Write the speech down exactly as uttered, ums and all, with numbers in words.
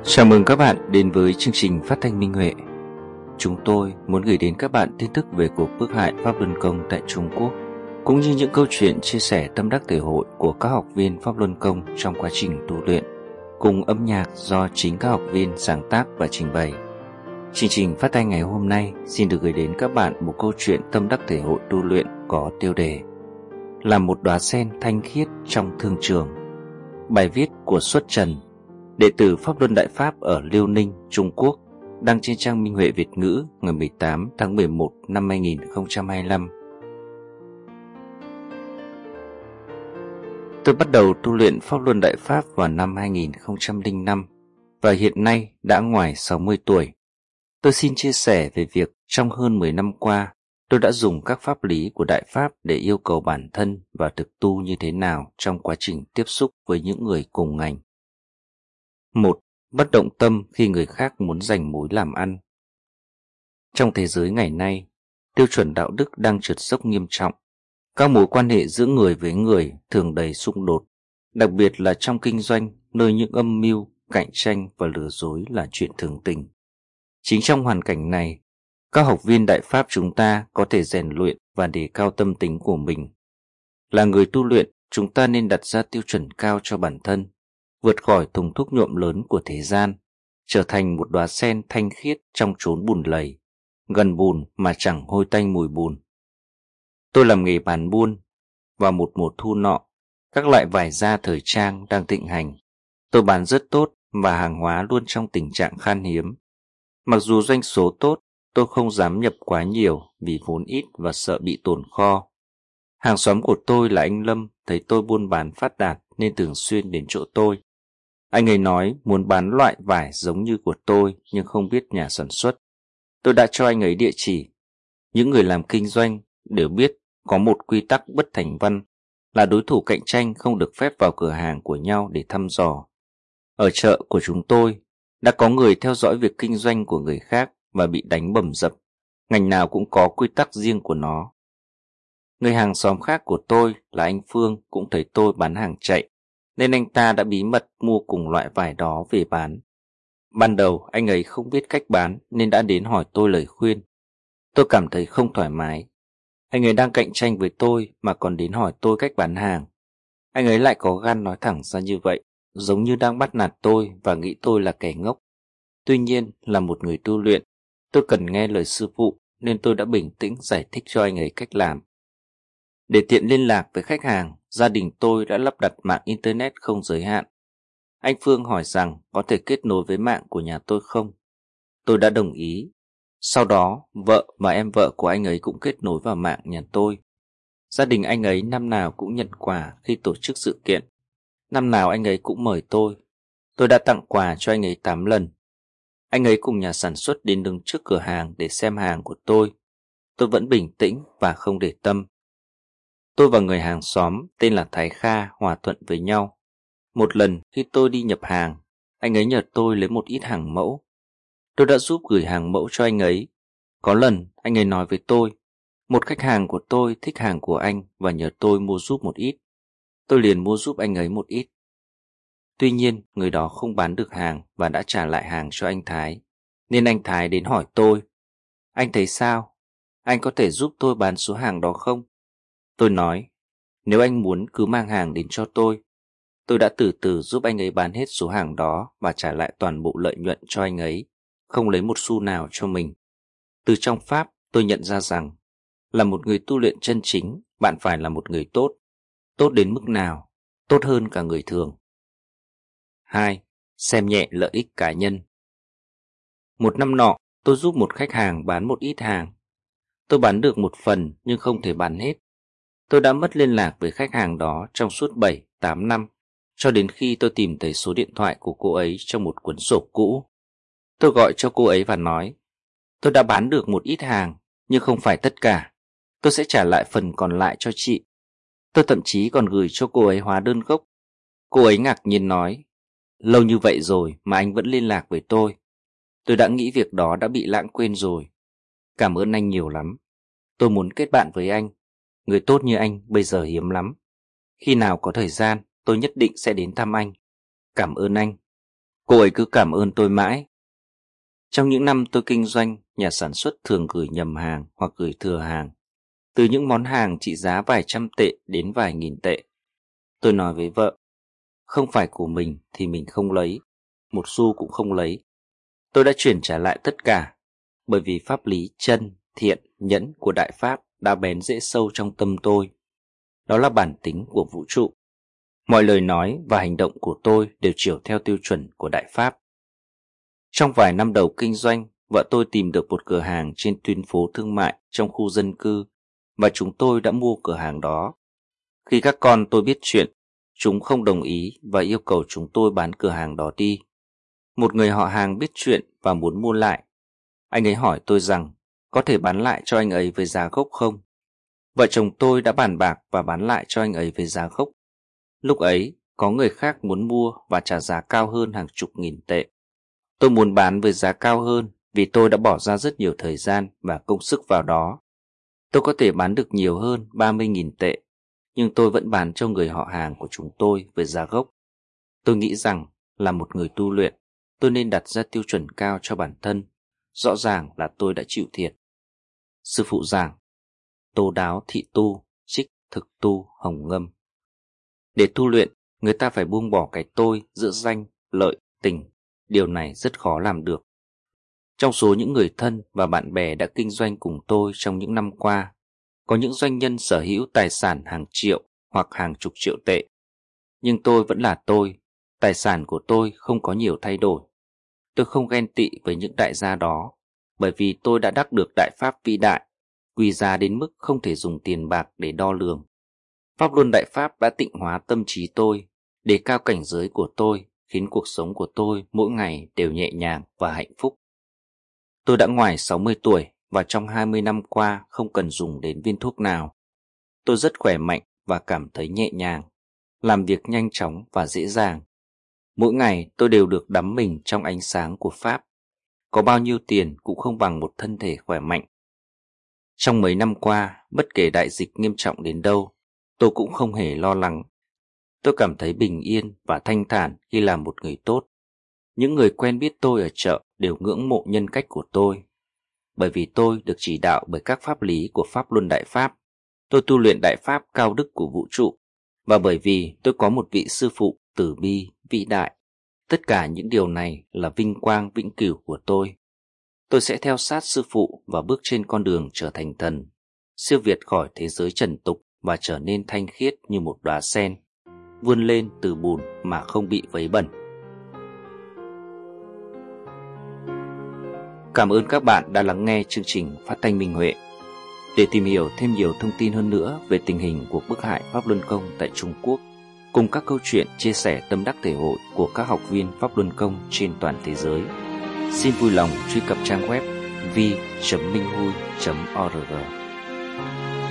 Chào mừng các bạn đến với chương trình phát thanh Minh Huệ. Chúng tôi muốn gửi đến các bạn tin tức về cuộc bức hại Pháp Luân Công tại Trung Quốc, cũng như những câu chuyện chia sẻ tâm đắc thể hội của các học viên Pháp Luân Công trong quá trình tu luyện, cùng âm nhạc do chính các học viên sáng tác và trình bày. Chương trình phát thanh ngày hôm nay xin được gửi đến các bạn một câu chuyện tâm đắc thể hội tu luyện có tiêu đề là một đóa sen thanh khiết trong thương trường. Bài viết của Xuất Trần, đệ tử Pháp Luân Đại Pháp ở Liêu Ninh, Trung Quốc, đăng trên trang Minh Huệ Việt ngữ ngày mười tám tháng mười một năm hai nghìn không trăm hai mươi lăm. Tôi bắt đầu tu luyện Pháp Luân Đại Pháp vào năm hai nghìn không trăm lẻ năm và hiện nay đã ngoài sáu mươi tuổi. Tôi xin chia sẻ về việc trong hơn mười năm qua, tôi đã dùng các pháp lý của Đại Pháp để yêu cầu bản thân và thực tu như thế nào trong quá trình tiếp xúc với những người cùng ngành. một. Bất động tâm khi người khác muốn giành mối làm ăn. Trong thế giới ngày nay, tiêu chuẩn đạo đức đang trượt dốc nghiêm trọng. Các mối quan hệ giữa người với người thường đầy xung đột, đặc biệt là trong kinh doanh, nơi những âm mưu, cạnh tranh và lừa dối là chuyện thường tình. Chính trong hoàn cảnh này, các học viên Đại Pháp chúng ta có thể rèn luyện và đề cao tâm tính của mình. Là người tu luyện, chúng ta nên đặt ra tiêu chuẩn cao cho bản thân, vượt khỏi thùng thuốc nhuộm lớn của thế gian, trở thành một đóa sen thanh khiết trong chốn bùn lầy, gần bùn mà chẳng hôi tanh mùi bùn. Tôi làm nghề bán buôn. Vào một mùa thu nọ, các loại vải da thời trang đang thịnh hành. Tôi bán rất tốt và hàng hóa luôn trong tình trạng khan hiếm. Mặc dù doanh số tốt, tôi không dám nhập quá nhiều vì vốn ít và sợ bị tồn kho. Hàng xóm của tôi là anh Lâm thấy tôi buôn bán phát đạt nên thường xuyên đến chỗ tôi. Anh ấy nói muốn bán loại vải giống như của tôi nhưng không biết nhà sản xuất. Tôi đã cho anh ấy địa chỉ. Những người làm kinh doanh đều biết có một quy tắc bất thành văn là đối thủ cạnh tranh không được phép vào cửa hàng của nhau để thăm dò. Ở chợ của chúng tôi, đã có người theo dõi việc kinh doanh của người khác và bị đánh bầm dập. Ngành nào cũng có quy tắc riêng của nó. Người hàng xóm khác của tôi là anh Phương cũng thấy tôi bán hàng chạy, nên anh ta đã bí mật mua cùng loại vải đó về bán. Ban đầu anh ấy không biết cách bán nên đã đến hỏi tôi lời khuyên. Tôi cảm thấy không thoải mái. Anh ấy đang cạnh tranh với tôi mà còn đến hỏi tôi cách bán hàng. Anh ấy lại có gan nói thẳng ra như vậy, giống như đang bắt nạt tôi và nghĩ tôi là kẻ ngốc. Tuy nhiên, là một người tu luyện, tôi cần nghe lời sư phụ nên tôi đã bình tĩnh giải thích cho anh ấy cách làm. Để tiện liên lạc với khách hàng, gia đình tôi đã lắp đặt mạng Internet không giới hạn. Anh Phương hỏi rằng có thể kết nối với mạng của nhà tôi không? Tôi đã đồng ý. Sau đó, vợ và em vợ của anh ấy cũng kết nối vào mạng nhà tôi. Gia đình anh ấy năm nào cũng nhận quà khi tổ chức sự kiện. Năm nào anh ấy cũng mời tôi. Tôi đã tặng quà cho anh ấy tám lần. Anh ấy cùng nhà sản xuất đến đứng trước cửa hàng để xem hàng của tôi. Tôi vẫn bình tĩnh và không để tâm. Tôi và người hàng xóm tên là Thái Kha hòa thuận với nhau. Một lần khi tôi đi nhập hàng, anh ấy nhờ tôi lấy một ít hàng mẫu. Tôi đã giúp gửi hàng mẫu cho anh ấy. Có lần anh ấy nói với tôi, một khách hàng của tôi thích hàng của anh và nhờ tôi mua giúp một ít. Tôi liền mua giúp anh ấy một ít. Tuy nhiên người đó không bán được hàng và đã trả lại hàng cho anh Thái, nên anh Thái đến hỏi tôi, anh thấy sao? Anh có thể giúp tôi bán số hàng đó không? Tôi nói, nếu anh muốn cứ mang hàng đến cho tôi. Tôi đã từ từ giúp anh ấy bán hết số hàng đó và trả lại toàn bộ lợi nhuận cho anh ấy, không lấy một xu nào cho mình. Từ trong Pháp tôi nhận ra rằng, là một người tu luyện chân chính, bạn phải là một người tốt. Tốt đến mức nào? Tốt hơn cả người thường. hai. Xem nhẹ lợi ích cá nhân. Một năm nọ, tôi giúp một khách hàng bán một ít hàng. Tôi bán được một phần nhưng không thể bán hết. Tôi đã mất liên lạc với khách hàng đó trong suốt bảy tám năm, cho đến khi tôi tìm thấy số điện thoại của cô ấy trong một cuốn sổ cũ. Tôi gọi cho cô ấy và nói, tôi đã bán được một ít hàng, nhưng không phải tất cả. Tôi sẽ trả lại phần còn lại cho chị. Tôi thậm chí còn gửi cho cô ấy hóa đơn gốc. Cô ấy ngạc nhiên nói, lâu như vậy rồi mà anh vẫn liên lạc với tôi. Tôi đã nghĩ việc đó đã bị lãng quên rồi. Cảm ơn anh nhiều lắm. Tôi muốn kết bạn với anh. Người tốt như anh bây giờ hiếm lắm. Khi nào có thời gian, tôi nhất định sẽ đến thăm anh. Cảm ơn anh. Cô ấy cứ cảm ơn tôi mãi. Trong những năm tôi kinh doanh, nhà sản xuất thường gửi nhầm hàng hoặc gửi thừa hàng, từ những món hàng trị giá vài trăm tệ đến vài nghìn tệ. Tôi nói với vợ, không phải của mình thì mình không lấy, một xu cũng không lấy. Tôi đã chuyển trả lại tất cả, bởi vì pháp lý chân, thiện, nhẫn của Đại Pháp đã bén rễ sâu trong tâm tôi. Đó là bản tính của vũ trụ. Mọi lời nói và hành động của tôi đều chiều theo tiêu chuẩn của Đại Pháp. Trong vài năm đầu kinh doanh, vợ tôi tìm được một cửa hàng trên tuyến phố thương mại trong khu dân cư và chúng tôi đã mua cửa hàng đó. Khi các con tôi biết chuyện, chúng không đồng ý và yêu cầu chúng tôi bán cửa hàng đó đi. Một người họ hàng biết chuyện và muốn mua lại. Anh ấy hỏi tôi rằng có thể bán lại cho anh ấy với giá gốc không? Vợ chồng tôi đã bàn bạc và bán lại cho anh ấy với giá gốc. Lúc ấy, có người khác muốn mua và trả giá cao hơn hàng chục nghìn tệ. Tôi muốn bán với giá cao hơn vì tôi đã bỏ ra rất nhiều thời gian và công sức vào đó. Tôi có thể bán được nhiều hơn ba mươi nghìn tệ, nhưng tôi vẫn bán cho người họ hàng của chúng tôi với giá gốc. Tôi nghĩ rằng là một người tu luyện, tôi nên đặt ra tiêu chuẩn cao cho bản thân. Rõ ràng là tôi đã chịu thiệt. Sư phụ giảng, Tố Đáo Thị Tu, Trích Thực Tu Hồng Ngâm. Để tu luyện, người ta phải buông bỏ cái tôi giữa danh, lợi, tình. Điều này rất khó làm được. Trong số những người thân và bạn bè đã kinh doanh cùng tôi trong những năm qua, có những doanh nhân sở hữu tài sản hàng triệu hoặc hàng chục triệu tệ. Nhưng tôi vẫn là tôi, tài sản của tôi không có nhiều thay đổi. Tôi không ghen tị với những đại gia đó, bởi vì tôi đã đắc được đại pháp vĩ đại, quý giá đến mức không thể dùng tiền bạc để đo lường. Pháp luân đại pháp đã tịnh hóa tâm trí tôi, đề cao cảnh giới của tôi, khiến cuộc sống của tôi mỗi ngày đều nhẹ nhàng và hạnh phúc. Tôi đã ngoài sáu mươi tuổi và trong hai mươi năm qua không cần dùng đến viên thuốc nào. Tôi rất khỏe mạnh và cảm thấy nhẹ nhàng, làm việc nhanh chóng và dễ dàng. Mỗi ngày tôi đều được đắm mình trong ánh sáng của Pháp. Có bao nhiêu tiền cũng không bằng một thân thể khỏe mạnh. Trong mấy năm qua, bất kể đại dịch nghiêm trọng đến đâu, tôi cũng không hề lo lắng. Tôi cảm thấy bình yên và thanh thản khi làm một người tốt. Những người quen biết tôi ở chợ đều ngưỡng mộ nhân cách của tôi. Bởi vì tôi được chỉ đạo bởi các pháp lý của Pháp Luân Đại Pháp, tôi tu luyện đại pháp cao đức của vũ trụ. Và bởi vì tôi có một vị sư phụ từ bi, vĩ đại. Tất cả những điều này là vinh quang vĩnh cửu của tôi. Tôi sẽ theo sát sư phụ và bước trên con đường trở thành thần, siêu việt khỏi thế giới trần tục và trở nên thanh khiết như một đóa sen, vươn lên từ bùn mà không bị vấy bẩn. Cảm ơn các bạn đã lắng nghe chương trình Phát thanh Minh Huệ. Để tìm hiểu thêm nhiều thông tin hơn nữa về tình hình cuộc bức hại Pháp Luân Công tại Trung Quốc, cùng các câu chuyện chia sẻ tâm đắc thể hội của các học viên Pháp Luân Công trên toàn thế giới, xin vui lòng truy cập trang web v chấm minh hui chấm org.